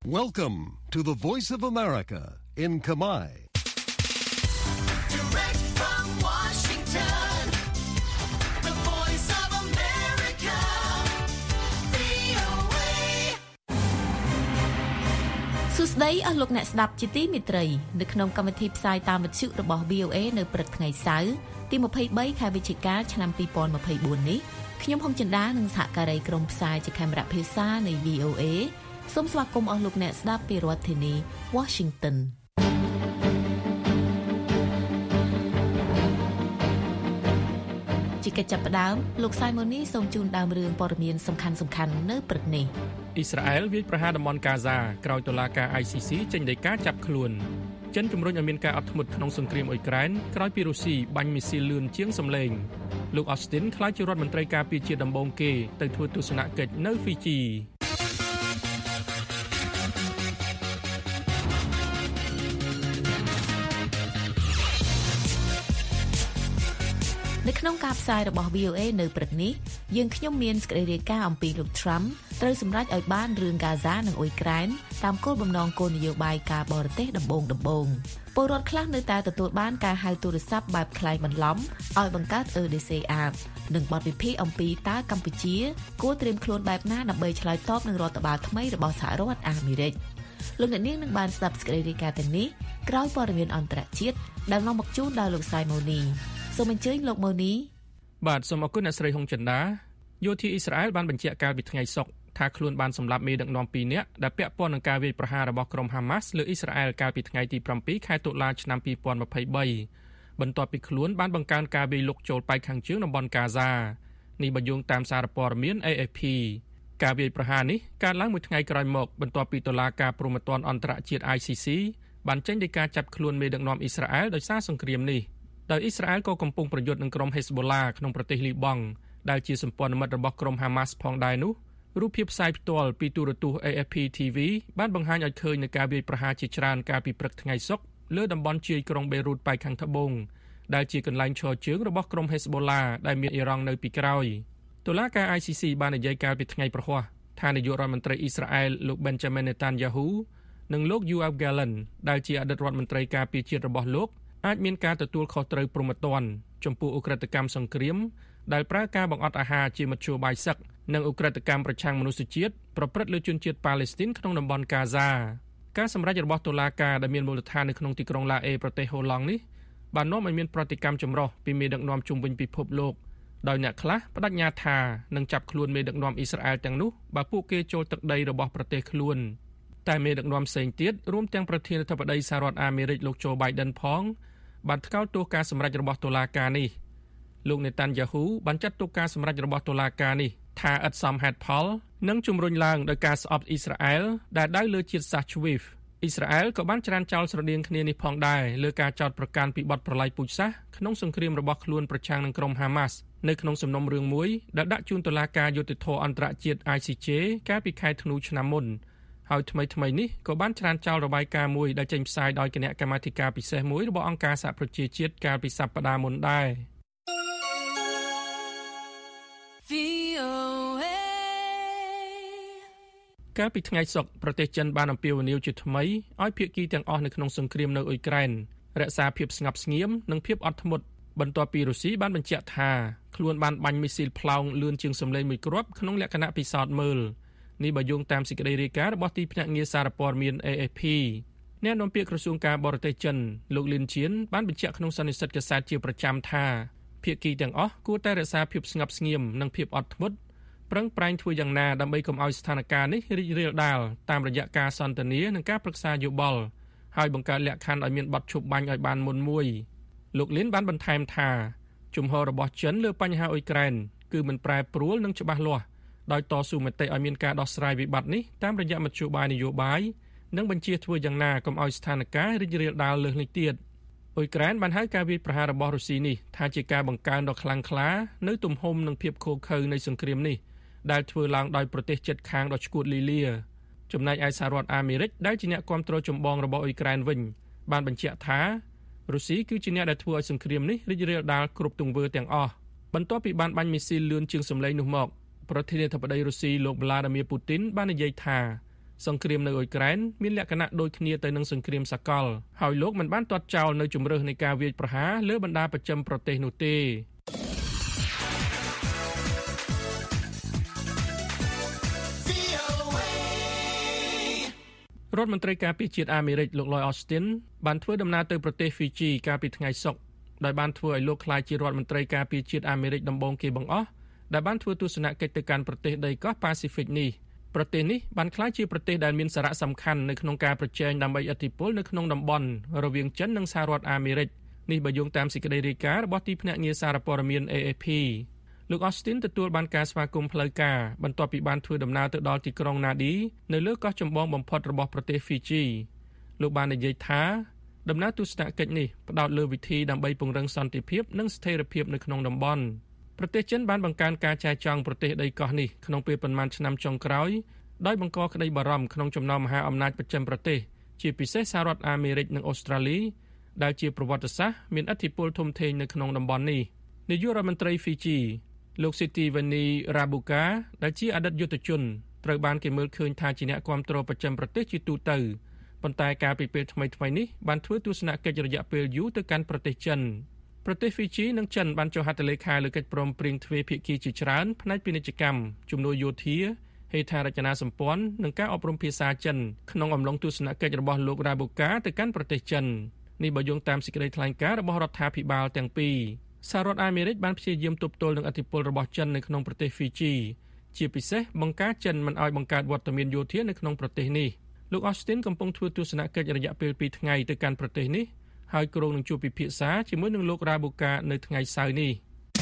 Welcome to the Voice of America in Kamai. Direct from Washington, the Voice of America, VOA. សួស្តីអស់លោកអ្នកស្ដាប់ជាទីមេត្រីនៅក្នុងកម្មវិធីផ្សាយតាមវិទ្យុរបស់ VOA នៅព្រឹកថ្ងៃសៅរ៍ទី23ខែវិច្ឆិកាឆ្នាំ2024នេះខ្ញុំហុងចិន្តានិងសហការីក្រុមផ្សាយជាខេមរៈភាសានៃ VOA សូមស្វាគមន៍អស់លោកអ្នកស្ដាប់ពីរដ្ឋធានី Washington ជាកិច្ចចាប់ផ្ដើមលោកសាយម៉ូនីសូមជូនដើមរឿងព័ត៌មានសំខាន់ៗនៅព្រឹកនេះអ៊ីស្រាអែលវាយប្រហារតំបន់កាហ្សាក្រោយតុលាការ ICC ចេញដីកាចាប់ខ្លួនចិនជំរុញឲ្យមានការអត់ធ្មត់ក្នុងសង្គ្រាមអ៊ុយក្រែនក្រោយពីរុស្ស៊ីបាញ់មីស៊ីលលឿនជាងសម្លេងលោក Austin ក្លាយជារដ្ឋមន្ត្រីការពារជាតិដំបូងគេទៅធ្វើទស្សនកិច្ចនៅ Fiji នៅក្នុងការផ្សាយរបស់ VOA នៅព្រឹកនេះយើងខ្ញុំមានសេចក្តីរាយការណ៍អំពីលោក Trump ត្រូវសម្រេចឲ្យបានរឿងកាហ្សានិងអ៊ុយក្រែនតាមគោលបំណងគោលនយោបាយការបរទេសដំបូងពលរដ្ឋខ្លះនៅតែទទួលបានការហៅទូរស័ព្ទបែបក្លែងបន្លំឲ្យបង្កើត EDC App និងបទវិភាគអំពីតើកម្ពុជាគួរត្រៀមខ្លួនបែបណាដើម្បីឆ្លើយតបនឹងរដ្ឋបាលថ្មីរបស់សហរដ្ឋអាមេរិកលោកអ្នកនាងនឹងបានស្ដាប់សេចក្តីរាយការណ៍ទាំងនេះក្រោយព័ត៌មានអន្តរជាតិដែលនាំមកជូនដោយលោកសាយម៉ូនីសូមអញ្ជើញលោកម៉ូនីបាទសូមអរគុណអ្នកស្រីហុងចិន្តាយោធាអ៊ីស្រាអែលបានបញ្ជាក់កាលពីថ្ងៃសុក្រថាខ្លួនបានសម្លាប់មេដឹកនាំ2នាក់ដែលពាក់ព័ន្ធនឹងការវាយប្រហាររបស់ក្រុមហាម៉ាស់លើអ៊ីស្រាអែលកាលពីថ្ងៃទី7ខែតុលាឆ្នាំ2023បន្ទាប់ពីខ្លួនបានបង្កើនការវាយលុកចូលប៉ែកខាងជើងតំបន់កាហ្សានេះបញ្យងតាមសារព័ត៌មាន AFP ការវាយប្រហារនេះកើតឡើងមួយថ្ងៃក្រោយមកបន្ទាប់ពីតុលាការព្រហ្មទណ្ឌអន្តរជាតិ ICC បានចេញដីកាចាប់ខ្លួនមេដឹកនាំអ៊ីស្រាអែលដោយសារសង្គ្រាមនេះដោយអ៊ីស្រាអែលក៏កំពុងប្រយុទ្ធនឹងក្រុម Hezbollah ក្នុងប្រទេសលីបង់ដែលជាសម្ព័ន្ធមិត្តរបស់ក្រុម Hamas ផងដែរនោះរូបភាពផ្សាយផ្ទាល់ពីទូរទស្សន៍ AFP TV បានបង្ហាញឲ្យឃើញនូវការវាយប្រហារជាច្រើនកាលពីព្រឹកថ្ងៃសុក្រលើតំបន់ជាយក្រុងបេរុតប៉ែកខាងត្បូងដែលជាកន្លែងឈរជើងរបស់ក្រុម Hezbollah ដែលមានអ៊ីរ៉ង់នៅពីក្រោយតុលាការ ICC បាននិយាយកាលពីថ្ងៃប្រហ័សថានាយករដ្ឋមន្ត្រីអ៊ីស្រាអែលលោក Benjamin Netanyahu និងលោក Yoav Gallant ដែលជាអតីតរដ្ឋមន្ត្រីការពារជាតិរបស់លោកអាចមានការទទួលខុសត្រូវព្រហ្មទណ្ឌចំពោះឧក្រិដ្ឋកម្មសង្គ្រាមដែលប្រើការបង្អត់អាហារជាមធ្យោបាយសឹកនិងឧក្រិដ្ឋកម្មប្រឆាំងមនុស្សជាតិប្រព្រឹត្តលើជនជាតិប៉ាឡេស្ទីនក្នុងតំបន់កាហ្សាការសម្រេចរបស់តុលាការដែលមានមូលដ្ឋាននៅក្នុងទីក្រុងឡាអេប្រទេសហូឡង់នេះបាននាំឲ្យមានប្រតិកម្មចម្រុះពីមេដឹកនាំជុំវិញពិភពលោកដោយអ្នកខ្លះបដិញ្ញាថានឹងចាប់ខ្លួនមេដឹកនាំអ៊ីស្រាអែលទាំងនោះបើពួកគេចូលទឹកដីរបស់ប្រទេសខ្លួនតែមេដឹកនាំផ្សេងទៀតរួមទាំងប្រធានាធិបតីសហរដ្ឋអាមេរិកលោក Joe Biden ផងបានថ្កោលទោសការសម្រេចរបស់តុលាការនេះលោក Netanyahu បានចាត់ទុកការសម្រេចរបស់តុលាការនេះថាឥតសមហេតុផលនិងជំរុញឡើងដោយការស្អប់អ៊ីស្រាអែលដែលដៅលើជាតិសាសន៍ជ្វីវអ៊ីស្រាអែលក៏បានច្រានចោលស្រដៀងគ្នានេះផងដែរលើការចោទប្រកាន់ពីបទប្រល័យពូជសាសន៍ក្នុងសង្គ្រាមរបស់ខ្លួនប្រឆាំងនឹងក្រុម Hamas នៅក្នុងសំណុំរឿងមួយដែលដាក់ជូនតុលាការយុត្តិធម៌អន្តរជាតិ ICJ កាលពីខែធ្នូឆ្នាំមុនហើយថ្មីនេះក៏បានច្រានចោលរបាយការណ៍មួយដែលចេញផ្សាយដោយគណៈកម្មាធិការពិសេសមួយរបស់អង្គការសហប្រជាជាតិកាលពីសប្តាហ៍មុនដែរកាលពីថ្ងៃសុក្រប្រទេសចិនបានអំពាវនាវជាថ្មីឲ្យភាគីទាំងអស់នៅក្នុងសង្គ្រាមនៅអ៊ុយក្រែនរក្សាភាពស្ងប់ស្ងៀមនិងភាពអត់ធ្មត់បន្ទាប់ពីរុស្ស៊ីបានបញ្ជាក់ថាខ្លួនបានបាញ់មីស៊ីលផ្លោងលឿនជាងសម្លេងមួយគ្រាប់ក្នុងលក្ខណៈពិសោធន៍មើលនេះបើយោងតាមសេចក្តីរាយការណ៍របស់ទីភ្នាក់ងារសារព័ត៌មាន AFP អ្នកនាំពាក្យក្រសួងការបរទេសចិនលោកលីនជៀនបានបញ្ជាក់ក្នុងសន្និសីទកាសែតជាប្រចាំថាភាគីទាំងអស់គួរតែរក្សាភាពស្ងប់ស្ងៀមនិងភាពអត់ធ្មត់ប្រឹងប្រែងធ្វើយ៉ាងណាដើម្បីកុំឲ្យស្ថានភាពនេះរីករាលដាលតាមរយៈការសន្ទនានិងការប្រឹក្សាយោបល់ហើយបង្កើតលក្ខខណ្ឌឲ្យមានបទឈប់បាញ់ឲ្យបានមុនមួយលោកលីនបានបន្ថែមថាជំហររបស់ចិនលើបញ្ហាអ៊ុយក្រែនគឺមិនប្រែប្រួលនិងច្បាស់លាស់ដោយតស៊ូមតិឲ្យមានការដោះស្រាយវិបត្តិនេះតាមរយៈមធ្យោបាយនយោបាយនិងបញ្ជាធ្វើយ៉ាងណាកុំឲ្យស្ថានភាពរីករាលដាលលើសនេះទៀតអ៊ុយក្រែនបានហៅការវាយប្រហាររបស់រុស្ស៊ីនេះថាជាការបង្កើនដ៏ខ្លាំងក្លានៅទំហំនិងភាពឃោរឃៅនៃសង្គ្រាមនេះដែលធ្វើឡើងដោយប្រទេសជិតខាងដ៏ឆ្កួតលីលាចំណែកឯសហរដ្ឋអាមេរិកដែលជាអ្នកគាំទ្រចម្បងរបស់អ៊ុយក្រែនវិញបានបញ្ជាក់ថារុស្ស៊ីគឺជាអ្នកដែលធ្វើឲ្យសង្គ្រាមនេះរីករាលដាលគ្រប់ទង្វើទាំងអស់បន្ទាប់ពីបានបាញ់មីស៊ីលលឿនជាងសម្លេងនោះមកប្រធានាធិបតីរុស្ស៊ីលោក Vladimir Putin បាននិយាយថាសង្គ្រាមនៅអ៊ុយក្រែនមានលក្ខណៈដូចគ្នាទៅនឹងសង្គ្រាមសកលហើយលោកមិនបានទាត់ចោលនៅជំរើសនៃការវាយប្រហារលើបណ្ដាប្រចាំប្រទេសនោះទេរដ្ឋមន្ត្រីការពារជាតិអាមេរិកលោក Lloyd Austin បានធ្វើដំណើរទៅប្រទេស Fiji កាលពីថ្ងៃសុក្រដោយបានធ្វើឲ្យលោកក្លាយជារដ្ឋមន្ត្រីការពារជាតិអាមេរិកដំបូងគេបង្អស់ដែលបានធ្វើទស្សនកិច្ចទៅកាន់ប្រទេសដីកោះ Pacific នេះប្រទេសនេះបានក្លាយជាប្រទេសដែលមានសារៈសំខាន់នៅក្នុងការប្រជែងដើម្បីឥទ្ធិពលនៅក្នុងតំបន់រវាងចិននិងសហរដ្ឋអាមេរិកនេះបើយោងតាមសេចក្តីរាយការណ៍របស់ទីភ្នាក់ងារសារព័ត៌មាន AFP លោក Austin ទទួលបានការស្វាគមន៍ផ្លូវការបន្ទាប់ពីបានធ្វើដំណើរទៅដល់ទីក្រុង Nadi នៅលើកោះចម្បងបំផុតរបស់ប្រទេស Fiji លោកបាននិយាយថាដំណើរទស្សនកិច្ចនេះផ្ដោតលើវិធីដើម្បីពង្រឹងសន្តិភាពនិងស្ថិរភាពនៅក្នុងតំបន់ប្រទេសចិនបានបង្កើនការចែកចង់ប្រទេសដីកោះនេះក្នុងពេលប៉ុន្មានឆ្នាំចុងក្រោយដោយបង្កក្តីបារម្ភក្នុងចំណោមមហាអំណាចប្រចាំប្រទេសជាពិសេសសហរដ្ឋអាមេរិកនិងអូស្ត្រាលីដែលជាប្រវត្តិសាស្ត្រមានឥទ្ធិពលធំធេងនៅក្នុងតំបន់នេះនាយករដ្ឋមន្ត្រី Fiji លោក Sitiveni Rabuka ដែលជាអតីតយុទ្ធជនត្រូវបានគេមើលឃើញថាជាអ្នកគាំទ្រប្រចាំប្រទេសជាទូទៅប៉ុន្តែកាលពីពេលថ្មីៗនេះបានធ្វើទស្សនកិច្ចរយៈពេលយូរទៅកាន់ប្រទេសចិនប្រទេស Fiji និងចិនបានចុះហត្ថលេខាលើកិច្ចព្រមព្រៀងទ្វេភាគីជាច្រើនផ្នែកពាណិជ្ជកម្មជំនួយយោធាហេដ្ឋារចនាសម្ព័ន្ធនិងការអប់រំភាសាចិនក្នុងអំឡុងទស្សនកិច្ចរបស់លោក Rabuka ទៅកាន់ប្រទេសចិននេះបើយោងតាមសេចក្តីថ្លែងការណ៍របស់រដ្ឋាភិបាលទាំងពីរសហរដ្ឋអាមេរិកបានព្យាយាមទប់ទល់នឹងឥទ្ធិពលរបស់ចិននៅក្នុងប្រទេស Fiji ជាពិសេសបង្ការចិនមិនឲ្យបង្កើតវត្តមានយោធានៅក្នុងប្រទេសនេះលោក Austin កំពុងធ្វើទស្សនកិច្ចរយៈពេល2ថ្ងៃទៅកាន់ប្រទេសនេះហើយគ្រោងនឹងជួបពិភាក្សាជាមួយនឹងលោក Rabuka នៅថ្ងៃសៅរ៍នេះ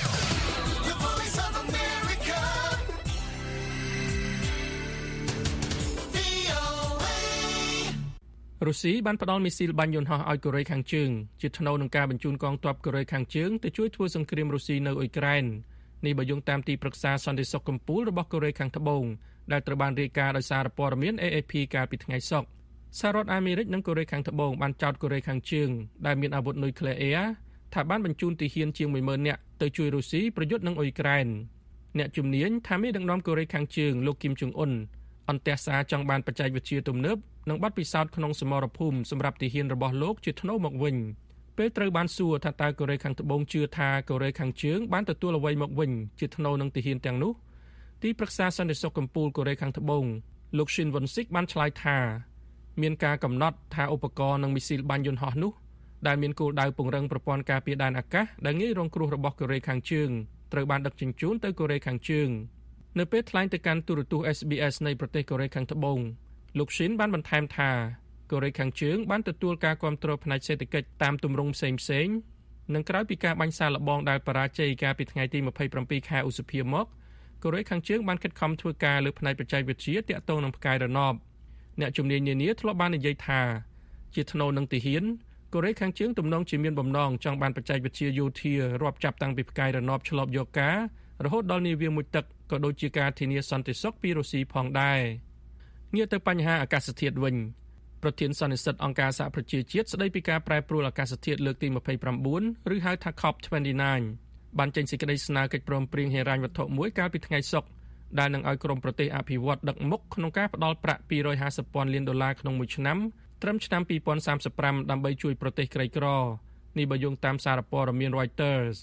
រុស្ស៊ីបានផ្តល់មីស៊ីលបាញ់យន្តហោះឲ្យកូរ៉េខាងជើងជាថ្នូវនឹងការបញ្ជូនកងទ័ពកូរ៉េខាងជើងទៅជួយធ្វើសង្គ្រាមរុស្ស៊ីនៅអ៊ុយក្រែននេះបើយោងតាមទីប្រឹក្សាសន្តិសុខកម្ពុជារបស់កូរ៉េខាងត្បូងដែលត្រូវបានរាយការណ៍ដោយសារព័ត៌មាន AFP កាលពីថ្ងៃសុក្រសហរដ្ឋអាមេរិកនិងកូរ៉េខាងត្បូងបានចោទកូរ៉េខាងជើងដែលមានអាវុធនុយក្លេអ៊ែរថាបានបញ្ជូនទាហានជាង 10000 នាក់ទៅជួយរុស្ស៊ីប្រយុទ្ធនឹងអ៊ុយក្រែនអ្នកជំនាញថាមេដឹកនាំកូរ៉េខាងជើងលោកគីមចុងអ៊ុនអន្តរសារចង់បានបច្ចេកវិទ្យាទំនើបនិងបទពិសោធន៍ក្នុងសមរភូមិសម្រាប់ទាហានរបស់លោកជាថ្នូរមកវិញពេលត្រូវបានសួរថាតើកូរ៉េខាងត្បូងជឿថាកូរ៉េខាងជើងបានទទួលអ្វីមកវិញជាថ្នូរនឹងទាហានទាំងនោះទីប្រឹក្សាសន្តិសុខកម្ពុជាកូរ៉េខាងត្បូងលោក Shin Won-sik បានឆ្លើយថាមានការកំណត់ថាឧបករណ៍និងមីស៊ីលបាញ់យន្តហោះនោះដែលមានគោលដៅពង្រឹងប្រព័ន្ធការពារដែនអាកាសដែលងាយរងគ្រោះរបស់កូរ៉េខាងជើងត្រូវបានដឹកជញ្ជូនទៅកូរ៉េខាងជើងនៅពេលថ្លែងទៅកាន់ទូរទស្សន៍ SBS នៃប្រទេសកូរ៉េខាងត្បូងលោក Shin បានបន្ថែមថាកូរ៉េខាងជើងបានទទួលការគាំទ្រផ្នែកសេដ្ឋកិច្ចតាមទម្រង់ផ្សេងៗនិងក្រោយពីការបាញ់សាកល្បងដែលបរាជ័យកាលពីថ្ងៃទី27ខែឧសភាមកកូរ៉េខាងជើងបានខិតខំធ្វើការលើផ្នែកបច្ចេកវិទ្យាទាក់ទងនឹងផ្កាយរណបអ្នកជំនាញនានាធ្លាប់បាននិយាយថាជាថ្នូរនឹងទាហានកូរ៉េខាងជើងទំនងជាមានបំណងចង់បានបច្ចេកវិទ្យាយោធារាប់ចាប់តាំងពីផ្កាយរណបឆ្លប់យកការរហូតដល់នាវាមួយទឹកក៏ដូចជាការធានាសន្តិសុខពីរុស្ស៊ីផងដែរងាកទៅបញ្ហាអាកាសធាតុវិញប្រធានសន្និសីទអង្គការសហប្រជាជាតិស្ដីពីការប្រែប្រួលអាកាសធាតុលើកទី29ឬហៅថា COP29 បានចេញសេចក្តីស្នើកិច្ចព្រមព្រៀងហិរញ្ញវត្ថុមួយកាលពីថ្ងៃសុក្រដែលនឹងឲ្យក្រុមប្រទេសអភិវឌ្ឍដឹកមុខក្នុងការផ្តល់ប្រាក់$250,000 លានក្នុងមួយឆ្នាំត្រឹមឆ្នាំ2035ដើម្បីជួយប្រទេសក្រីក្រនេះបើយោងតាមសារព័ត៌មាន Reuters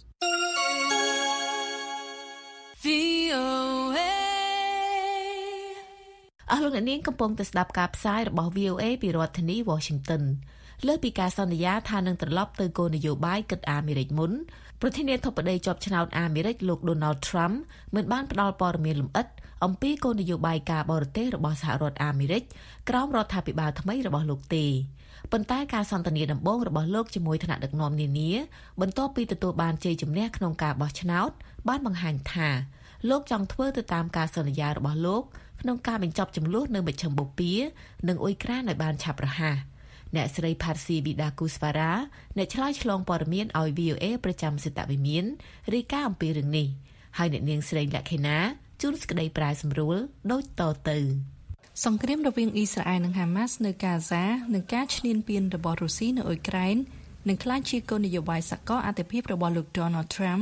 អស់លោកអ្នកនាងកំពុងតែស្ដាប់ការផ្សាយរបស់ VOA ពីរដ្ឋធានី Washington លើពីការសន្យាថានឹងត្រឡប់ទៅគោលនយោបាយគិតអាមេរិកមុនប្រធានាធិបតីជាប់ឆ្នោតអាមេរិកលោក Donald Trump មិនបានផ្ដល់ព័ត៌មានលម្អិតអំពីគោលនយោបាយការបរទេសរបស់សហរដ្ឋអាមេរិកក្រោមរដ្ឋាភិបាលថ្មីរបស់លោកទេប៉ុន្តែការសន្ទនាដំបូងរបស់លោកជាមួយថ្នាក់ដឹកនាំនានាបន្ទាប់ពីទទួលបានជ័យជំនះក្នុងការបោះឆ្នោតបានបង្ហាញថាលោកចង់ធ្វើទៅតាមការសន្យារបស់លោកក្នុងការបញ្ចប់ជម្លោះនៅមជ្ឈិមបូព៌ានិងអ៊ុយក្រែនឲ្យបានឆាប់រហ័សអ្នកស្រី Parsi Bidakuswara អ្នកឆ្លើយឆ្លងព័ត៌មានឲ្យ VOA ប្រចាំសេតវិមានរាយការណ៍អំពីរឿងនេះហើយអ្នកនាងស្រីលក្ខិណាជួនសេចក្តីប្រាយសម្រួលដូចតទៅសង្គ្រាមរវាងអ៊ីស្រាអែលនិងហាម៉ាស់នៅកាហ្សានិងការឈ្លានពានរបស់រុស្ស៊ីនៅអ៊ុយក្រែននឹងក្លាយជាគោលនយោបាយសកលអាទិភាពរបស់លោក Donald Trump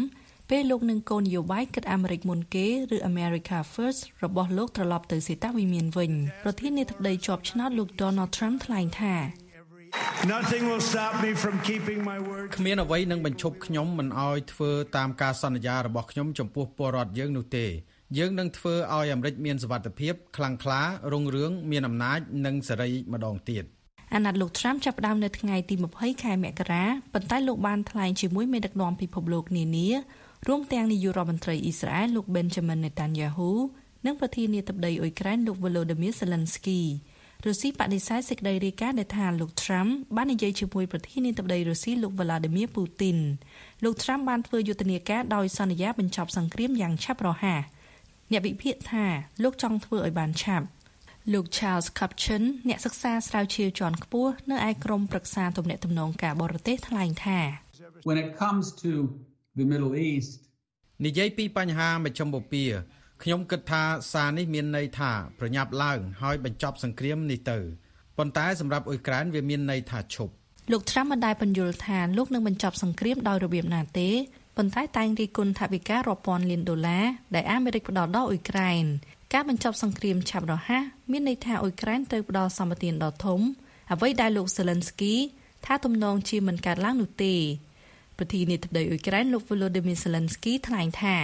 ពេលលោកនឹងគោលនយោបាយគិតអាមេរិកមុនគេឬ America First របស់លោកត្រឡប់ទៅសេតវិមានវិញប្រធានាធិបតីជាប់ឆ្នោតលោក Donald Trump ថ្លែងថា Nothing will stop me from keeping my word. គ្មានអ្វីនឹងបញ្ឈប់ខ្ញុំមិនឲ្យធ្វើតាមការសន្យារបស់ខ្ញុំចំពោះពលរដ្ឋយើងនោះទេយើងនឹងធ្វើឲ្យអាមេរិកមានសុវត្ថិភាពខ្លាំងក្លារុងរឿងមានអំណាចនិងសេរីម្ដងទៀតអាណត្តិលោក Trump ចាប់ផ្ដើមនៅថ្ងៃទី20ខែមករាប៉ុន្តែលោកបានថ្លែងជាមួយមេដឹកនាំពិភពលោកនានារួមទាំងនាយករដ្ឋមន្ត្រីអ៊ីស្រាអែលលោក Benjamin Netanyahu និងប្រធានាធិបតីអ៊ុយក្រែនលោក Volodymyr Zelensky រុស្ស៊ីបដិសេធសេចក្តីរាយការណ៍ដែលថាលោក Trump បាននិយាយជាមួយប្រធានាធិបតីរុស្ស៊ីលោក Vladimir Putin លោក Trump បានធ្វើយុទ្ធនាការដោយសន្យាបញ្ចប់សង្គ្រាមយ៉ាងឆាប់រហ័សអ្នកវិភាគថាលោកចង់ធ្វើឲ្យបានឆាប់លោក Charles Kupchan អ្នកសិក្សាស្រាវជ្រាវជាន់ខ្ពស់នៅឯក្រមប្រឹក្សាទំនាក់ទំនងការបរទេសថ្លែងថា When it comes to the Middle East និយាយពីបញ្ហាមជ្ឈមបូព៌ាខ្ញុំគិតថាសារនេះមានន័យថាប្រញាប់ឡើងហើយបញ្ចប់សង្គ្រាមនេះទៅប៉ុន្តែសម្រាប់អ៊ុយក្រែនវាមានន័យថាឈប់លោក Trump បានបញ្យល់ថាលោកនឹងបញ្ចប់សង្គ្រាមដោយរបៀបណាទេប៉ុន្តែតែងរិះគន់ថវិការាប់ពាន់លានដុល្លារដែលអាមេរិកផ្ដល់ដល់អ៊ុយក្រែនការបញ្ចប់សង្គ្រាមឆាប់រហ័សមានន័យថាអ៊ុយក្រែនត្រូវផ្ដល់សម្បទានដ៏ធំអ្វីដែលលោក Zelensky ថាទំនងជាមិនកើតឡើងនោះទេប្រធានាធិបតីអ៊ុយក្រែនលោក Volodymyr Zelensky ថ្លែងថា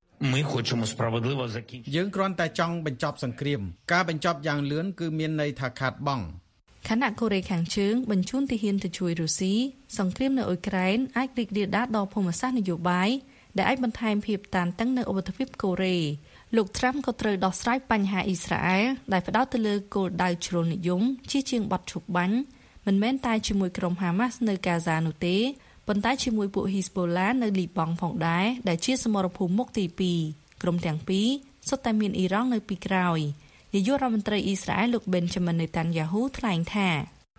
យើងគ្រាន់តែចង់បញ្ចប់សង្គ្រាមការបញ្ចប់យ៉ាងលឿនគឺមានន័យថាខាតបង់ខណៈកូរ៉េខាងជើងបញ្ជូនទាហានទៅជួយរុស្ស៊ីសង្គ្រាមនៅអ៊ុយក្រែនអាចរីករាលដាលដល់ភូមិសាស្ត្រនយោបាយដែលអាចបន្ថែមភាពតានតឹងនៅឧបទ្វីបកូរ៉េលោក Trump ក៏ត្រូវដោះស្រាយបញ្ហាអ៊ីស្រាអែលដែលផ្ដោតទៅលើគោលដៅជ្រុលនិយមជាងបទឈប់បាញ់មិនមែនតែជាមួយក្រុម Hamas នៅកាហ្សានោះទេប៉ុន្តែជាមួយពួក Hezbollah នៅលីបង់ផងដែរដែលជាសមរភូមិមុខទី2ក្រុមទាំងពីរសុទ្ធតែមានអ៊ីរ៉ង់នៅពីក្រោយនាយករដ្ឋមន្ត្រីអ៊ីស្រាអែលលោក Benjamin Netanyahu ថ្លែងថា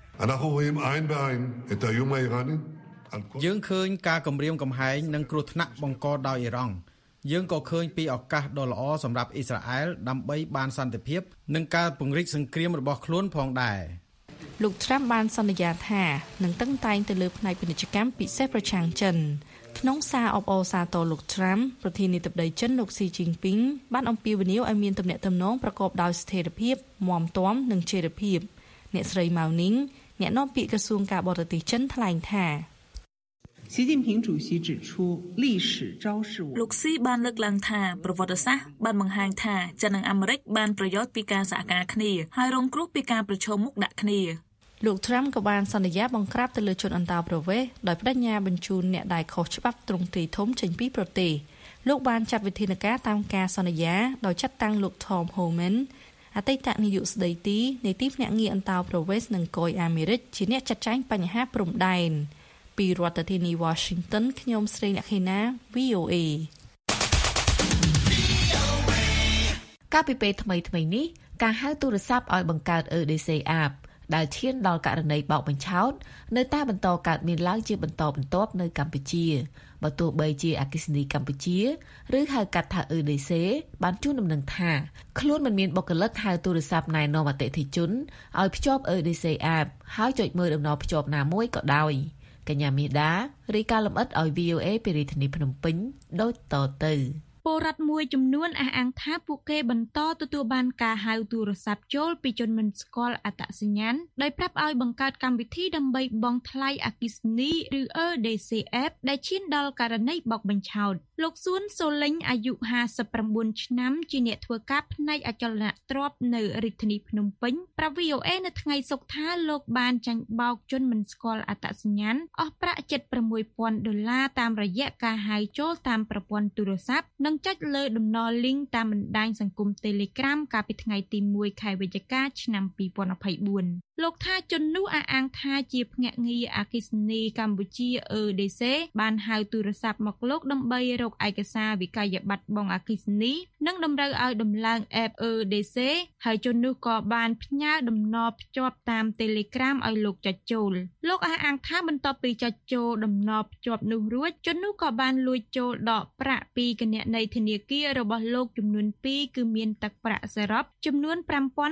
យើងឃើញការគំរាមកំហែងនិងគ្រោះថ្នាក់បង្កដោយអ៊ីរ៉ង់យើងក៏ឃើញពីឱកាសដ៏ល្អសម្រាប់អ៊ីស្រាអែលដើម្បីបានសន្តិភាពនិងការពង្រីកសង្គ្រាមរបស់ខ្លួនផងដែរលោក Trump បានសន្យាថានឹងតឹងតែងទៅលើផ្នែកពាណិជ្ជកម្មពិសេសប្រឆាំងចិនក្នុងសារអបអរសាទរលោក Trump ប្រធានាធិបតីចិនលោក Xi Jinping បានអំពាវនាវឲ្យមានទំនាក់ទំនងប្រកបដោយស្ថិរភាពមាំទាំនិងចីរភាពអ្នកស្រី Mao Ning អ្នកនាំពាក្យក្រសួងការបរទេសចិនថ្លែងថាលោកស៊ីបានលើកឡើងថាប្រវត្តិសាស្ត្របានបង្ហាញថាចិននិងអាមេរិកបានប្រយោជន៍ពីការសហការគ្នាហើយរងគ្រោះពីការប្រឈមមុខដាក់គ្នាលោក Trump ក៏បានសន្យាបង្ក្រាបទៅលើជនអន្តោប្រវេសន៍ដោយបដិញ្ញាបញ្ជូនអ្នកដែលខុសច្បាប់ទ្រង់ទ្រាយធំចេញពីប្រទេសលោកបានចាត់វិធានការតាមការសន្យាដោយចាត់តាំងលោក Tom Homan អតីតនាយកស្ដីទីនៃទីភ្នាក់ងារអន្តោប្រវេសន៍និងកុយអាមេរិកជាអ្នកចាត់ចែងបញ្ហាព្រំដែនពីរដ្ឋធានី Washington ខ្ញុំស្រីលក្ខិណា VOA កាលពីពេលថ្មីៗនេះការហៅទូរស័ព្ទឲ្យបង្កើត EDC App ដែលឈានដល់ករណីបោកបញ្ឆោតនៅតែបន្តកើតមានឡើងជាបន្តបន្ទាប់នៅកម្ពុជាបើទោះបីជាអគ្គិសនីកម្ពុជាឬហៅកាត់ថា EDC បានជូនដំណឹងថាខ្លួនមិនមានបុគ្គលិកហៅទូរស័ព្ទណែនាំអតិថិជនឲ្យភ្ជាប់ EDC App ហើយចុចមើលដំណភ្ជាប់ណាមួយក៏ដោយកញ្ញាមេដារាយការណ៍លម្អិតឲ្យ VOA ពីរាជធានីភ្នំពេញដូចតទៅពលរដ្ឋមួយចំនួនអះអាងថាពួកគេបន្តទទួលបានការហៅទូរស័ព្ទចូលពីជនមិនស្គាល់អត្តសញ្ញាណដោយប្រាប់ឲ្យបង្កើតកម្មវិធីដើម្បីបង់ថ្លៃអគ្គិសនីឬ EDC App ដែលឈានដល់ករណីបោកបញ្ឆោតលោកសួនសូលេងអាយុ59ឆ្នាំជាអ្នកធ្វើការផ្នែកអចលនទ្រព្យនៅរាជធានីភ្នំពេញប្រាប់ VOA នៅថ្ងៃសុក្រថាលោកបានចាញ់បោកជនមិនស្គាល់អត្តសញ្ញាណអស់ប្រាក់$76,000តាមរយៈការហៅចូលតាមប្រព័ន្ធទូរស័ព្ទនិងចុចលើតំណ link តាមបណ្ដាញសង្គម Telegram កាលពីថ្ងៃទី1ខែវិច្ឆិកាឆ្នាំ2024លោកថាជននោះអះអាងថាជាភ្នាក់ងារអគ្គិសនីកម្ពុជា EDC បានហៅទូរស័ព្ទមកលោកដើម្បីរកឯកសារវិក័យប័ត្របង់អគ្គិសនីនិងតម្រូវឲ្យដំឡើង App EDC ហើយជននោះក៏បានផ្ញើដំណភ្ជាប់តាម Telegram ឲ្យលោកចុចចូលលោកអះអាងថាបន្ទាប់ពីចុចចូលដំណភ្ជាប់នោះរួចជននោះក៏បានលួចចូលដកប្រាក់ពីគណនីធនាគាររបស់លោកចំនួន2គឺមានទឹកប្រាក់សរុបចំនួន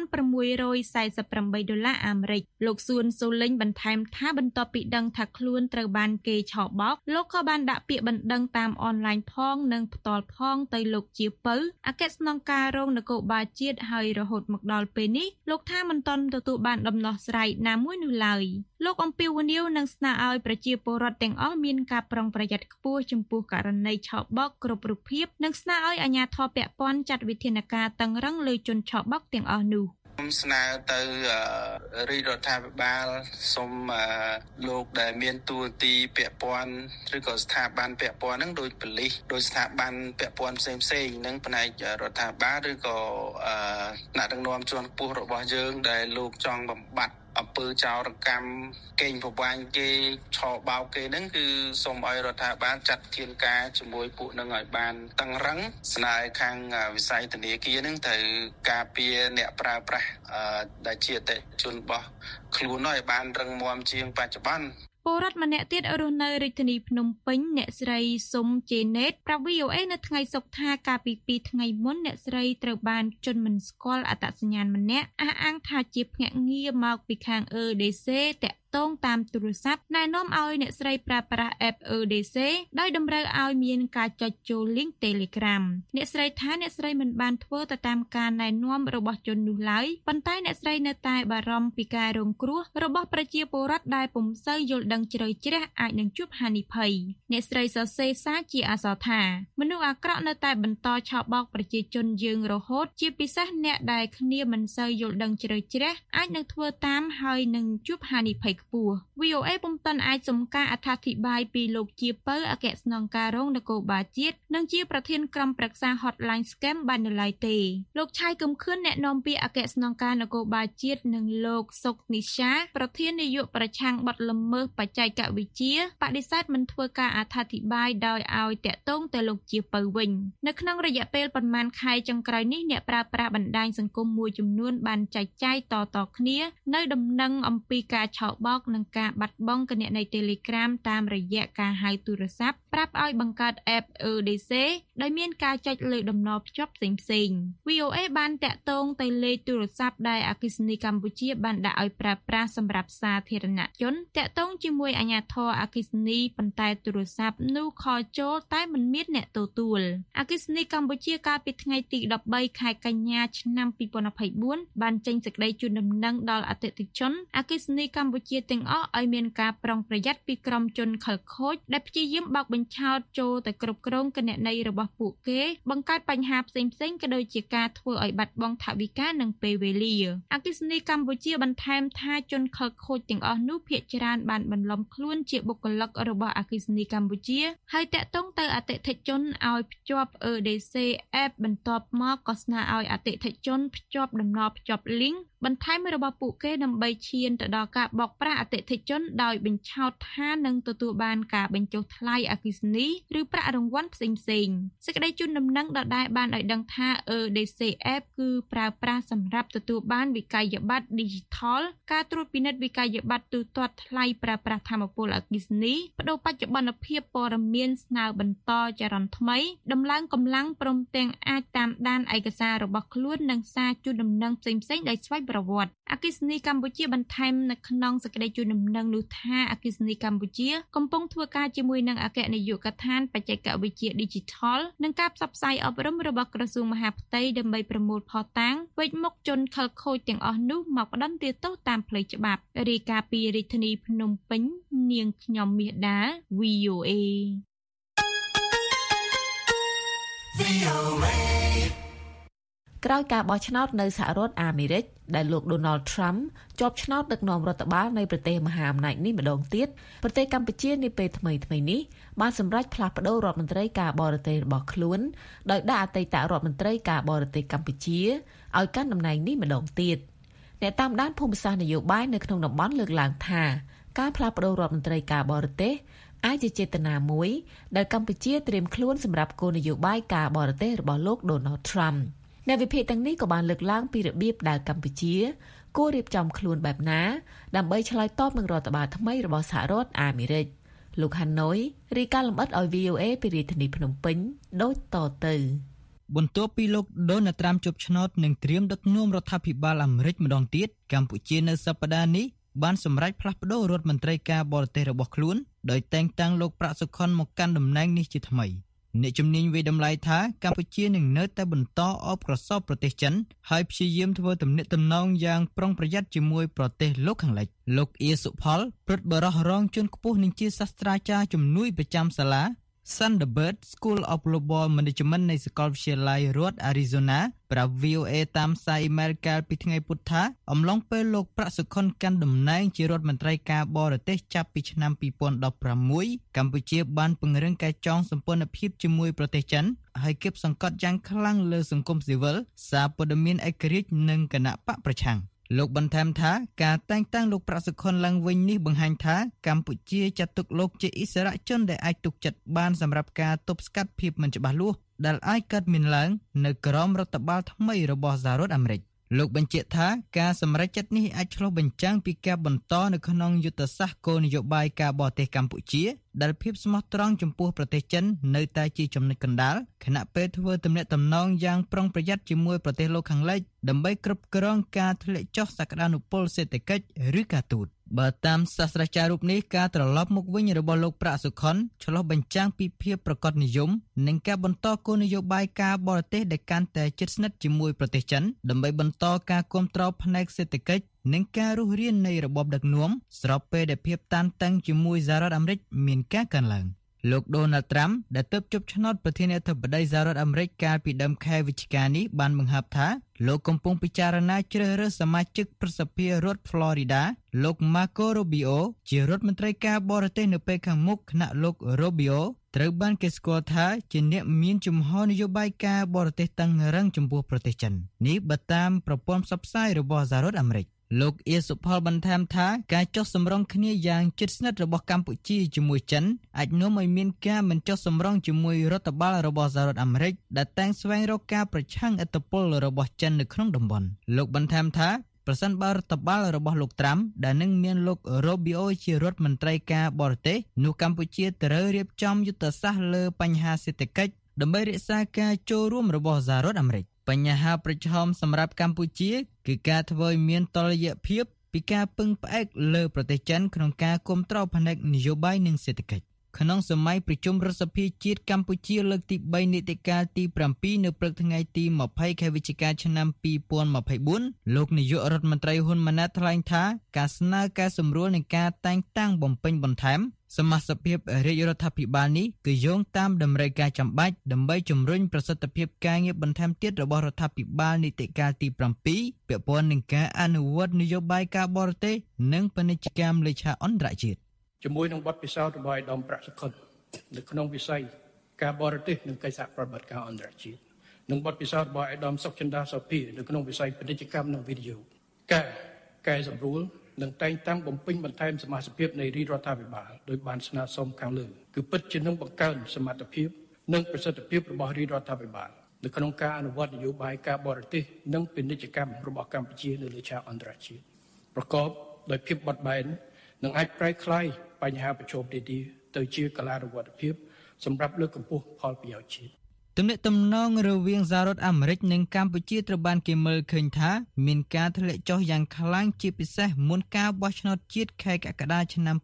$5,648អាមេរិកលោកសួនសូលិញបន្ថែមថាបន្ទាប់ពីដឹងថាខ្លួនត្រូវបានគេឆបោកលោកក៏បានដាក់ពាក្យបណ្ដឹងតាមអនឡាញផងនិងផ្ទាល់ផងទៅលោកជាពៅអគ្គស្នងការរងនគរបាលជាតិហើយរហូតមកដល់ពេលនេះលោកថាមិនទាន់ទទួលបានដំណោះស្រាយណាមួយនោះឡើយលោកអំពាវនាវនិងស្នើឲ្យប្រជាពលរដ្ឋទាំងអស់មានការប្រុងប្រយ័ត្នខ្ពស់ចំពោះករណីឆបោកគ្រប់រូបភាពនិងស្នើឲ្យអាជ្ញាធរពាក់ព័ន្ធចាត់វិធានការតឹងរ៉ឹងលើជនឆបោកទាំងអស់នោះខ្ញុំស្នើទៅរាជរដ្ឋាភិបាលសូមលោកដែលមានតួនាទីពាក់ព័ន្ធឬក៏ស្ថាប័នពាក់ព័ន្ធហ្នឹងដូចប៉ូលីសដូចស្ថាប័នពាក់ព័ន្ធផ្សេងហ្នឹងផ្នែករដ្ឋាភិបាលឬក៏ថ្នាក់ដឹកនាំជាន់ខ្ពស់របស់យើងដែលលោកចង់បំបត្តិអំពើចោរកម្មកេងប្រវ័ញ្ចគេឆបោកគេហ្នឹងគឺសូមឲ្យរដ្ឋាភិបាលចាត់វិធានការជាមួយពួកនឹងឲ្យបានតឹងរ៉ឹងស្នើខាងវិស័យធនាគារហ្នឹងត្រូវការពារអ្នកប្រើប្រាស់ដែលជាអតិថិជនរបស់ខ្លួនឲ្យបានរឹងមាំជាងបច្ចុប្បន្នពលរដ្ឋម្នាក់ទៀតរស់នៅរាជធានីភ្នំពេញអ្នកស្រីស៊ុំជេណេតប្រាប់ VOA នៅថ្ងៃសុក្រថាកាលពី2ថ្ងៃមុនអ្នកស្រីត្រូវបានជនមិនស្គាល់អត្តសញ្ញាណម្នាក់អះអាងថាជាភ្នាក់ងារមកពីខាង EDC តាក់ទងតាមទូរស័ព្ទណែនាំឲ្យអ្នកស្រីប្រើប្រាស់ app EDC ដោយតម្រូវឲ្យមានការចុចចូល link Telegram អ្នកស្រីថាអ្នកស្រីមិនបានធ្វើទៅតាមការណែនាំរបស់ជននោះឡើយប៉ុន្តែអ្នកស្រីនៅតែបារម្ភពីការរងគ្រោះរបស់ប្រជាពលរដ្ឋដែលពុំសូវយល់ដឹងជ្រៅជ្រះអាចនឹងជួបហានិភ័យអ្នកស្រីសរសេរសារជាអក្សរថាមនុស្សអាក្រក់នៅតែបន្តឆបោកប្រជាជនយើងរហូតជាពិសេសអ្នកដែលគ្នាមិនសូវយល់ដឹងជ្រៅជ្រះអាចនឹងធ្វើតាមហើយនឹងជួបហានិភ័យខ្ពស់ VOA ពុំទាន់អាចសុំការអត្ថាធិប្បាយពីលោកជាពៅអគ្គស្នងការរងនគរបាលជាតិនិងជាប្រធានក្រុមប្រឹក្សា Hotline Scam បាននៅឡើយទេលោកឆៃកឹមខឿនអ្នកនាំពាក្យអគ្គស្នងការនគរបាលជាតិនិងលោកសុកនិសាប្រធាននាយកប្រឆាំងបទល្មើសបច្ចេកវិទ្យាបដិសេធមិនធ្វើការអត្ថាធិប្បាយដោយឲ្យតាក់ទងទៅលោកជាពៅវិញនៅក្នុងរយៈពេលប្រមាណខែចុងក្រោយនេះអ្នកប្រើប្រាស់បណ្ដាញសង្គមមួយចំនួនបានចែកចាយតគ្នានៅដំណឹងអំពីការឆបោកនិងការបាត់បង់គណនី Telegram តាមរយៈការហៅទូរស័ព្ទប្រាប់ឲ្យបង្កើត app EDC ដោយមានការចុចលើតំណភ្ជាប់ផ្សេងៗ VOA បានតាក់ទងទៅលេខទូរស័ព្ទដែលអគ្គិសនីកម្ពុជាបានដាក់ឲ្យប្រើប្រាស់សម្រាប់សាធារណជនតាក់ទងជាមួយអាជ្ញាធរអគ្គិសនីប៉ុន្តែទូរស័ព្ទនោះខលចូលតែមិនមានអ្នកទទួលអគ្គិសនីកម្ពុជាកាលពីថ្ងៃទី13ខែកញ្ញាឆ្នាំ2024បានចេញសេចក្តីជូនដំណឹងដល់អតិថិជនអគ្គិសនីកម្ពុជាទាំងអស់ឲ្យមានការប្រុងប្រយ័ត្នពីក្រុមជនខិលខូចដែលព្យាយាមបោកបញ្ឆោតចូលទៅគ្រប់គ្រងគណនីរបស់ពួកគេបង្កើតបញ្ហាផ្សេងៗក៏ដូចជាការធ្វើឲ្យបាត់បង់ថវិកានិងពេលវេលាអគ្គិសនីកម្ពុជាបន្ថែមថាជនខិលខូចទាំងអស់នោះភាគច្រើនបានបន្លំខ្លួនជាបុគ្គលិករបស់អគ្គិសនីកម្ពុជាហើយតាក់ទងទៅអតិថិជនឲ្យភ្ជាប់ EDC app បន្ទាប់មកក៏ស្នើឲ្យអតិថិជនភ្ជាប់តំណភ្ជាប់ link បន្ថែមរបស់ពួកគេដើម្បីឈានទៅដល់ការបោកប្រាស់អតិថិជនដោយបញ្ឆោតថានឹងទទួលបានការបញ្ចុះថ្លៃអគ្គិសនីឬប្រាក់រង្វាន់ផ្សេងៗសេចក្តីជូនដំណឹងដដែលបានឲ្យដឹងថា EDC app គឺប្រើប្រាស់សម្រាប់ទទួលបានវិក័យប័ត្រ Digital ការត្រួតពិនិត្យវិក័យប័ត្រទូទាត់ថ្លៃប្រើប្រាស់ថាមពលអគ្គិសនីបដូរបច្ចុប្បន្នភាពព័ត៌មានស្នើបន្តចរន្តថ្មីដំឡើងកម្លាំងព្រមទាំងអាចតាមដានឯកសាររបស់ខ្លួននិងសារជូនដំណឹងផ្សេងៗដោយស្វ័យប្រវត្តិអគ្គិសនីកម្ពុជាបន្ថែមនៅក្នុងសេចក្តីជូនដំណឹងនោះថាអគ្គិសនីកម្ពុជាកំពុងធ្វើការជាមួយនឹងអគ្គនាយកដ្ឋានបច្ចេកវិទ្យា Digital និងការផ្សព្វផ្សាយអប់រំរបស់ក្រសួងមហាផ្ទៃដើម្បីប្រមូលភស្តុតាងវេចមុខជនខិលខូចទាំងអស់នោះមកផ្តន្ទាទោសតាមផ្លូវច្បាប់រាយការណ៍ពីរាជធានីភ្នំពេញនាងខ្ញុំមាសដា VOA ក្រោយការបោះឆ្នោតនៅសហរដ្ឋអាមេរិកដែលលោក Donald Trump ជាប់ឆ្នោតដឹកនាំរដ្ឋបាលនៃប្រទេសមហាអំណាចនេះម្ដងទៀតប្រទេសកម្ពុជានាពេលថ្មីៗនេះបានសម្រេចផ្លាស់ប្តូររដ្ឋមន្ត្រីការបរទេសរបស់ខ្លួនដោយដាក់អតីតរដ្ឋមន្ត្រីការបរទេសកម្ពុជាឲ្យកាន់តំណែងនេះម្ដងទៀតអ្នកតាមដានភូមិសាស្ត្រនយោបាយនៅក្នុងតំបន់លើកឡើងថាការផ្លាស់ប្តូររដ្ឋមន្ត្រីការបរទេសអាចជាចេតនាមួយដែលកម្ពុជាត្រៀមខ្លួនសម្រាប់គោលនយោបាយការបរទេសរបស់លោក Donald Trumpអ្នកវិភាគទាំងនេះក៏បានលើកឡើងពីរបៀបដែលកម្ពុជាគួររៀបចំខ្លួនបែបណាដើម្បីឆ្លើយតបនឹងរដ្ឋបាលថ្មីរបស់សហរដ្ឋអាមេរិកលោកហាណូយរាយការណ៍លម្អិតឲ្យ VOA ពីរាជធានីភ្នំពេញដូចតទៅបន្ទាប់ពីលោកដូណាល់ត្រាំជាប់ឆ្នោតនិងត្រៀមដឹកនាំរដ្ឋាភិបាលអាមេរិកម្ដងទៀតកម្ពុជានៅសប្តាហ៍នេះបានសម្រេចផ្លាស់ប្តូររដ្ឋមន្ត្រីការបរទេសរបស់ខ្លួនដោយតែងតាំងលោកប្រាក់សុខុនមកកាន់តំណែងនេះជាថ្មីអ្នកជំនាញវិតម្លៃថាកម្ពុជានឹងនៅតែបន្តអបក្រសោបប្រទេសចិនហើយព្យាយាមធ្វើទំនាក់ទំនងយ៉ាងប្រុងប្រយ័ត្នជាមួយប្រទេសលោកខាងលិចលោកអៀសុផលព្រឹទ្ធបរិះរងជាន់ខ្ពស់និងជាសាស្ត្រាចារ្យជំនួយប្រចាំសាលា Thunderbird School of Global Management នៃសាកលវិទ្យាល័យរដ្ឋ Arizona ប្រាប់ VOA តាមសារអ៊ីមែលកាលពីថ្ងៃពុធថាអំឡុងពេលលោកប្រាក់សុខុនកាន់តំណែងជារដ្ឋមន្ត្រីការបរទេសចាប់ពីឆ្នាំ2016កម្ពុជាបានពង្រឹងការចងសម្ព័ន្ធភាពជាមួយប្រទេសចិនហើយគៀបសង្កត់យ៉ាងខ្លាំងលើសង្គមស៊ីវិលសារព័ត៌មានឯករាជ្យនិងគណៈបកប្រឆាំងលោកបន្ថែមថាការតែងតាំងលោកប្រាក់សុខុនឡើងវិញនេះបង្ហាញថាកម្ពុជាចាត់ទុកលោកជាឥស្សរជនដែលអាចទុកចិត្តបានសម្រាប់ការទប់ស្កាត់ភាពមិនច្បាស់លាស់ដែលអាចកើតមានឡើងនៅក្រោមរដ្ឋបាលថ្មីរបស់សហរដ្ឋអាមេរិកលោកបញ្ជាក់ថាការសម្រេចចិត្តនេះអាចឆ្លុះបញ្ចាំងពីការបន្តនៅក្នុងយុទ្ធសាស្ត្រគោលនយោបាយការបរទេសកម្ពុជាដែលភាពស្មោះត្រង់ចំពោះប្រទេសចិននៅតែជាចំណុចកណ្ដាលខណៈពេលធ្វើទំនាក់ទំនងយ៉ាងប្រុងប្រយ័ត្នជាមួយប្រទេសលោកខាងលិចដើម្បីគ្រប់គ្រងការធ្លាក់ចុះសក្តានុពលសេដ្ឋកិច្ចឬការទូតបើតាមសាស្ត្រាចារ្យរូបនេះការត្រឡប់មកវិញរបស់លោកប្រាក់សុខុនឆ្លុះបញ្ចាំងពីភាពប្រកបនិយមនិងការបន្តគោលនយោបាយការបរទេសដែលកាន់តែជិតស្និទ្ធជាមួយប្រទេសចិនដើម្បីបន្តការគាំទ្រផ្នែកសេដ្ឋកិច្ចនិងការរស់រាននៃរបបដឹកនាំស្របពេលដែលភាពតានតឹងជាមួយសហរដ្ឋអាមេរិកមានការកើនឡើងលោកដូណាល់ត្រាំដែលទើបជប់ឆ្នោតប្រធានាធិបតីសហរដ្ឋអាមេរិកកាលពីដើមខែវិច្ឆិកានេះបានបង្ហាប់ថាលោកកំពុងពិចារណាជ្រើសរើសសមាជិកប្រសិទ្ធិរដ្ឋ Florida លោក Marco Rubio ជារដ្ឋមន្ត្រីការបរទេសនៅពេលខាងមុខខណៈលោក Rubio ត្រូវបានគេស្គាល់ថាជាអ្នកមានជំហរនយោបាយការបរទេសតឹងរ៉ឹងចំពោះប្រទេសចិននេះបើតាមប្រព័ន្ធផ្សព្វផ្សាយរបស់សហរដ្ឋអាមេរិកលោកអៀសុផលបន្ថែមថាការចុះសម្រុងគ្នាយ៉ាងជិតស្និទ្ធរបស់កម្ពុជាជាមួយចិនអាចនាំឲ្យមានការមិនចុះសម្រុងជាមួយរដ្ឋបាលរបស់សហរដ្ឋអាមេរិកដែលតែងស្វែងរកការប្រឆាំងឥទ្ធិពលរបស់ចិននៅក្នុងតំបន់លោកបន្ថែមថាប្រសិនបើរដ្ឋបាលរបស់លោកត្រាំដែលនឹងមានលោក Rubio ជារដ្ឋមន្ត្រីការបរទេសនោះកម្ពុជាត្រូវរៀបចំយុទ្ធសាស្ត្រលើបញ្ហាសេដ្ឋកិច្ចដើម្បីរក្សាការចូលរួមរបស់សហរដ្ឋអាមេរិកបញ្ហាប្រឈមសម្រាប់កម្ពុជាគឺការធ្វើឲ្យមានតុល្យភាពពីការពឹងផ្អែកលើប្រទេសចិនក្នុងការគាំទ្រផ្នែកនយោបាយនិងសេដ្ឋកិច្ចក្នុងសម័យប្រជុំរដ្ឋសភាជាតិកម្ពុជាលើកទី3នីតិកាលទី7នៅព្រឹកថ្ងៃទី20ខែវិច្ឆិកាឆ្នាំ2024លោកនាយករដ្ឋមន្ត្រីហ៊ុនម៉ាណែតថ្លែងថាការស្នើកែសម្រួលនៃការតែងតាំងបំពេញបន្ថែមសមាជិកភាពរាជរដ្ឋាភិបាលនេះគឺយោងតាមតម្រូវការចាំបាច់ដើម្បីជំរុញប្រសិទ្ធភាពការងារបន្ថែមទៀតរបស់រដ្ឋាភិបាលនីតិកាលទី7ពាក់ព័ន្ធនឹងការអនុវត្តនយោបាយការបរទេសនិងពាណិជ្ជកម្មលេខាអន្តរជាតិជាមួយនឹងបទពិសោធន៍របស់អាដាមប្រាក់សុខុននៅក្នុងវិស័យការបរទេសនិងកិច្ចសហប្រតិបត្តិការអន្តរជាតិនិងបទពិសោធន៍របស់អាដាមសុកចិន្តាសភានៅក្នុងវិស័យពាណិជ្ជកម្មនិងវិនិយោគកែសម្រួលនិងតែងតាំងបំពេញបន្ថែមសមាជិកភាពនៃរាជរដ្ឋាភិបាលដោយបានស្នើសុំខាងលើគឺពិតជានឹងបង្កើនសមត្ថភាពនិងប្រសិទ្ធភាពរបស់រាជរដ្ឋាភិបាលនៅក្នុងការអនុវត្តនយោបាយការបរទេសនិងពាណិជ្ជកម្មរបស់កម្ពុជានៅលើឆាកអន្តរជាតិប្រកបដោយភាពបត់បែននិងអាចប្រែក្លាយបញ្ហាប្រឈមនានាទៅជាកលានុវត្តភាពសម្រាប់លើកកម្ពស់ផលប្រយោជន៍ជាតិទំនាក់ទំនងរវាងសហរដ្ឋអាមេរិកនិងកម្ពុជាត្រូវបានគេមើលឃើញថាមានការធ្លាក់ចុះយ៉ាងខ្លាំងជាពិសេសមុនការបោះឆ្នោតជាតិខែកក្កដាឆ្នាំ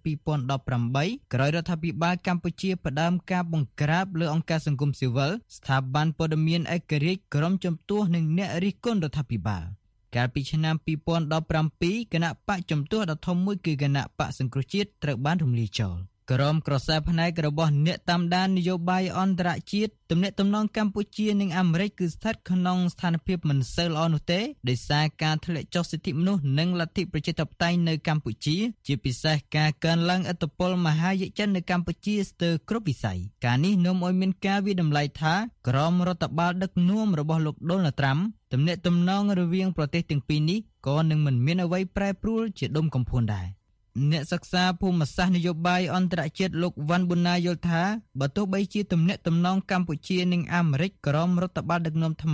2018ក្រោយរដ្ឋាភិបាលកម្ពុជាផ្ដើមការបង្ក្រាបលើអង្គការសង្គមស៊ីវិលស្ថាប័នព័ត៌មានឯករាជ្យក្រុមជំទាស់និងអ្នករិះគន់រដ្ឋាភិបាលកាលពីឆ្នាំ2017គណៈបកជំទាស់ដ៏ធំមួយគឺគណៈបកសង្គ្រោះជាតិត្រូវបានរំលាយចោលក្រុមក្រសែផ្នែករបស់អ្នកតាមដាននយោបាយអន្តរជាតិទំនាក់ទំនងកម្ពុជានិងអាមេរិកគឺស្ថិតក្នុងស្ថានភាពមិនសូវល្អនោះទេដោយសារការធ្លាក់ចុះសិទ្ធិមនុស្សនិងលទ្ធិប្រជាធិបតេយ្យនៅកម្ពុជាជាពិសេសការកើនឡើងឥទ្ធិពលមហាយចិននៅកម្ពុជាស្ទើរគ្រប់វិស័យការនេះនាំឲ្យមានការវិតម្លៃថាក្រុមរដ្ឋបាលដឹកនាំរបស់លោកដូណាល់ត្រាំទំនាក់ទំនងរវាងប្រទេសទាំងពីរនេះក៏នឹងមិនមានអ្វីប្រែប្រួលជាដុំកំភួនដែរអ្នកសិក្សាភូមិសាស្ត្រនយោបាយអន្តរជាតិលោកវ៉ាន់ប៊ុនណាយល់ថាបើទោះបីជាទំនាក់ទំនងកម្ពុជានិងអាមេរិកក្រោមរដ្ឋបាលដឹកនាំថ្មី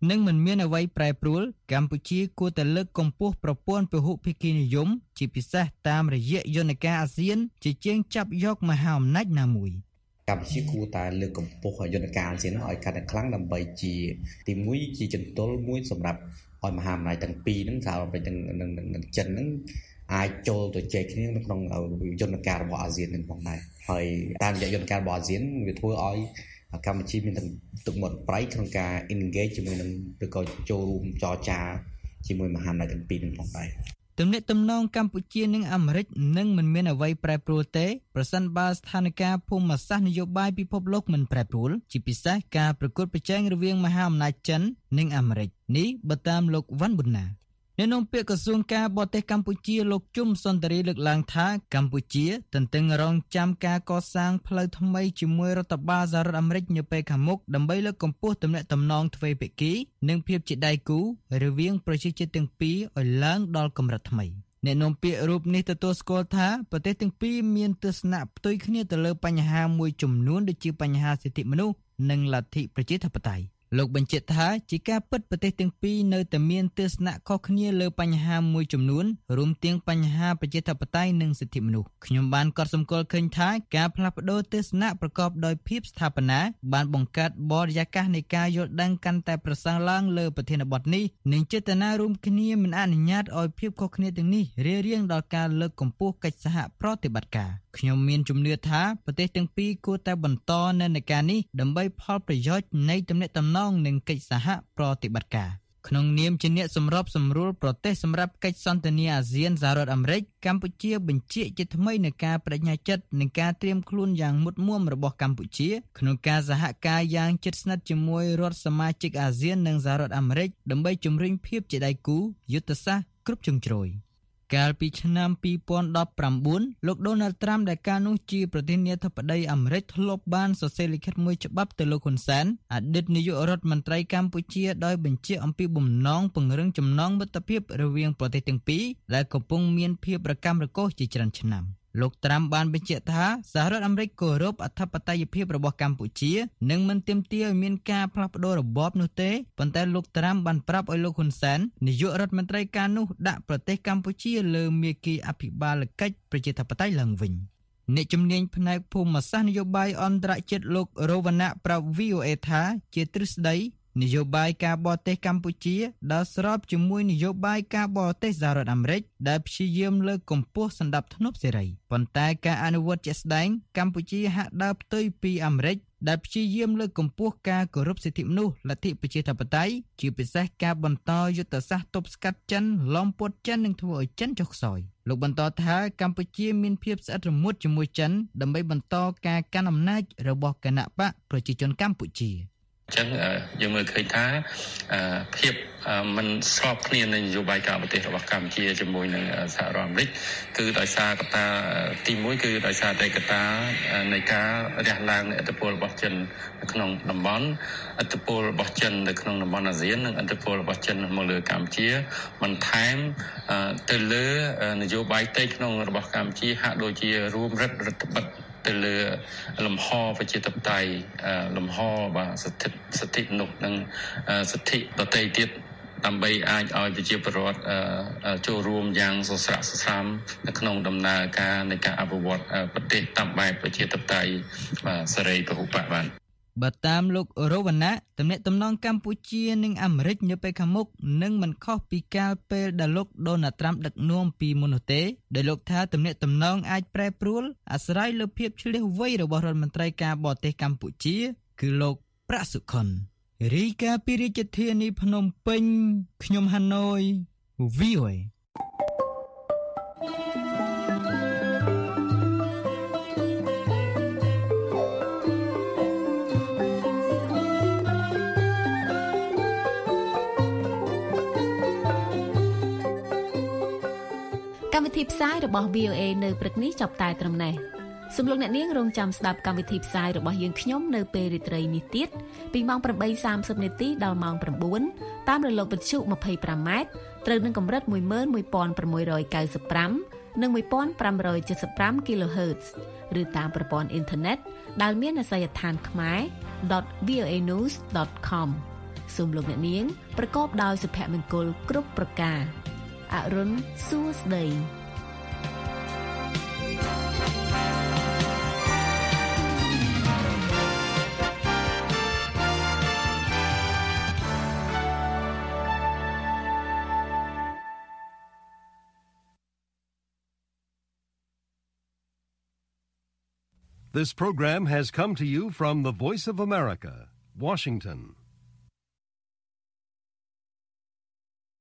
និងមិនមានអ្វីប្រែប្រួលកម្ពុជាគួរតែលើកកម្ពស់ប្រព័ន្ធពហុភាគីនិយមជាពិសេសតាមរយៈយន្តការអាស៊ានជាជាងចាប់យកមហាអំណាចណាមួយកម្ពុជាគួរតែលើកកម្ពស់យន្តការអាស៊ានឲ្យកាន់តែខ្លាំងដើម្បីជាទីមួយជាចន្ទល់មួយសម្រាប់ឲ្យមហាអំណាចទាំងពីរហ្នឹងសហរដ្ឋអាមេរិកនិងចិនហ្នឹងអាចចូលទៅជែកគ្នានៅក្នុងយន្តការរបស់អាស៊ាននឹងផងដែរហើយតាមរយៈយន្តការរបស់អាស៊ានវាធ្វើឲ្យកម្ពុជាមានទឹកមុខប្រៃក្នុងការ engage ជាមួយនឹងឬក៏ចូលរួមចរចាជាមួយមហាអំណាចទាំងពីរនឹងផងដែរទំនាក់ទំនងកម្ពុជានិងអាមេរិកនឹងមិនមានអ្វីប្រែប្រួលទេប្រសិនបើស្ថានភាពភូមិសាស្ត្រនយោបាយពិភពលោកមិនប្រែប្រួលជាពិសេសការប្រកួតប្រជែងរវាងមហាអំណាចចិននិងអាមេរិកនេះបើតាមលោកវ៉ាន់ប៊ុនណាអ្នកនាំពាក្យក្រសួងការបរទេសកម្ពុជាលោកជុំសុនតរីលើកឡើងថាកម្ពុជាទន្ទឹងរង់ចាំការកសាងផ្លូវថ្មីជាមួយរដ្ឋបាលសហរដ្ឋអាមេរិកនាពេលខាងមុខដើម្បីលើកកម្ពស់ទំនាក់ទំនងទ្វេភាគីនិងភាពជាដៃគូរវាងប្រជាជាតិទាំងពីរឲ្យឡើងដល់កម្រិតថ្មីអ្នកនាំពាក្យរូបនេះទទួលស្គាល់ថាប្រទេសទាំងពីរមានទស្សនៈផ្ទុយគ្នាទៅលើបញ្ហាមួយចំនួនដូចជាបញ្ហាសិទ្ធិមនុស្សនិងលទ្ធិប្រជាធិបតេយ្យលោកបញ្ជាក់ថាជាការពិតប្រទេសទាំងពីរនៅតែមានទស្សនៈខុសគ្នាលើបញ្ហាមួយចំនួនរួមទាំងបញ្ហាប្រជាធិបតេយ្យនិងសិទ្ធិមនុស្សខ្ញុំបានកត់សម្គាល់ឃើញថាការផ្លាស់ប្ដូរទស្សនៈប្រកបដោយភាពស្ថាបនាបានបង្កើតបរិយាកាសនៃការយល់ដឹងកាន់តែប្រសើរឡើងលើប្រធានបទនេះនិងចេតនារួមគ្នាមិនអនុញ្ញាតឲ្យភាពខុសគ្នាទាំងនេះរារាំងដល់ការលើកកម្ពស់កិច្ចសហប្រតិបត្តិការខ្ញុំមានជំនឿថាប្រទេសទាំងពីរគួរតែបន្តនិន្នាការនេះដើម្បីផលប្រយោជន៍នៃទំនាក់ទំនងនិងកិច្ចសហប្រតិបត្តិការក្នុងនាមជាអ្នកសម្របសម្រួលប្រទេសសម្រាប់កិច្ចសន្ទនាអាស៊ានសហរដ្ឋអាមេរិកកម្ពុជាបញ្ជាក់ជាថ្មីនូវការបដិញ្ញាចិត្តនិងការត្រៀមខ្លួនយ៉ាងមុតមាំរបស់កម្ពុជាក្នុងការសហការយ៉ាងជិតស្និទ្ធជាមួយរដ្ឋសមាជិកអាស៊ាននិងសហរដ្ឋអាមេរិកដើម្បីជំរុញភាពជាដៃគូយុទ្ធសាស្ត្រគ្រប់ជ្រុងជ្រោយកាលពីឆ្នាំ2019លោក Donald Trump ដែលកាលនោះជាប្រធានាធិបតីអាមេរិកធ្លាប់បានសរសេរលិខិតមួយច្បាប់ទៅលោកហ៊ុនសែនអតីតនាយករដ្ឋមន្ត្រីកម្ពុជាដោយបញ្ជាក់អំពីបំណងពង្រឹងចំណងមិត្តភាពរវាងប្រទេសទាំងពីរដែលកំពុងមានភាពរកាំរកូសជាច្រើនឆ្នាំលោកត្រាំបានបញ្ជាក់ថាសហរដ្ឋអាមេរិកគោរពអធិបតេយ្យភាពរបស់កម្ពុជានិងមិនទាមទារឲ្យមានការផ្លាស់ប្តូររបបនោះទេប៉ុន្តែលោកត្រាំបានប្រាប់ឲ្យលោកហ៊ុនសែននាយករដ្ឋមន្ត្រីកាលនោះដាក់ប្រទេសកម្ពុជាលើមាគ៌ាអភិបាលកិច្ចប្រជាធិបតេយ្យឡើងវិញអ្នកជំនាញផ្នែកភូមិសាស្ត្រនយោបាយអន្តរជាតិលោករវណ្ណៈប្រាប់ VOA ថាជាទ្រឹស្ដីនយោបាយការបរទេសកម្ពុជាដែលស្របជាមួយនយោបាយការបរទេសសហរដ្ឋអាមេរិកដែលព្យាយាមលើកកម្ពស់សន្តិភាពសេរីប៉ុន្តែការអនុវត្តជាក់ស្ដែងកម្ពុជាហាក់ដើរផ្ទុយពីអាមេរិកដែលព្យាយាមលើកកម្ពស់ការគោរពសិទ្ធិមនុស្សលទ្ធិប្រជាធិបតេយ្យជាពិសេសការបន្តយុទ្ធសាស្ត្រទប់ស្កាត់ចិនឡោមព័ទ្ធចិននិងធ្វើឲ្យចិនចុះខ្សោយលោកបន្តថាកម្ពុជាមានភាពស្អិតរមួតជាមួយចិនដើម្បីបន្តការកាន់អំណាចរបស់គណបកប្រជាជនកម្ពុជាចឹងយើងមើលឃើញថាភាពមិនស្របគ្នានៃនយោបាយការបរទេសរបស់កម្ពុជាជាមួយនឹងសហរដ្ឋអាមេរិកគឺដោយសារកត្តាទី1គឺដោយសារតែកត្តានៃការរះឡើងនៃឥទ្ធិពលរបស់ចិននៅក្នុងតំបន់ឥទ្ធិពលរបស់ចិននៅក្នុងតំបន់អាស៊ាននិងឥទ្ធិពលរបស់ចិនមកលើកម្ពុជាបន្ថែមទៅលើនយោបាយផ្ទៃក្នុងរបស់កម្ពុជាហាក់ដូចជារួមរដ្ឋបិទទៅលើលំហប្រជាធិបតេយ្យលំហបាទសិទ្ធិមនុស្សនិងសិទ្ធិដទៃទៀតដើម្បីអាចឲ្យប្រជាពលរដ្ឋចូលរួមយ៉ាងសស្រាក់សស្រាំនៅក្នុងដំណើរការនៃការអភិវឌ្ឍប្រទេសតាមបែបប្រជាធិបតេយ្យសេរីពហុបកបាទបើតាមលោករវណ្ណៈទំនាក់ទំនងកម្ពុជានិងអាមេរិកនៅពេលខាងមុខនឹងមិនខុសពីកាលពេលដែលលោក Donald Trump ដឹកនាំពីមុននោះទេដោយលោកថាទំនាក់ទំនងអាចប្រែប្រួលអាស្រ័យលើភាពឆ្លៀសវៃរបស់រដ្ឋមន្ត្រីការបរទេសកម្ពុជាគឺលោកប្រាក់សុខុនរីកាពីរាជធានីភ្នំពេញខ្ញុំហាណូយ VOA កម្មវិធីផ្សាយរបស់ VOA នៅព្រឹកនេះចប់តែត្រឹមនេះសូមលោកអ្នកនាងរងចាំស្ដាប់កម្មវិធីផ្សាយរបស់យើងខ្ញុំនៅពេលរាត្រីនេះទៀតពីម៉ោង 8:30 នាទីដល់ម៉ោង 9 តាមរលកវិទ្យុ 25M ត្រូវនឹងកម្រិត 11695 និង 1575 kHz ឬតាមប្រព័ន្ធអ៊ីនធឺណិតដែលមានអាសយដ្ឋានខ្មែរ.voanews.com សូមលោកអ្នកនាងប្រកបដោយសុភមង្គលគ្រប់ប្រការអរុនសួស្តី This program has come to you from the Voice of America, Washington.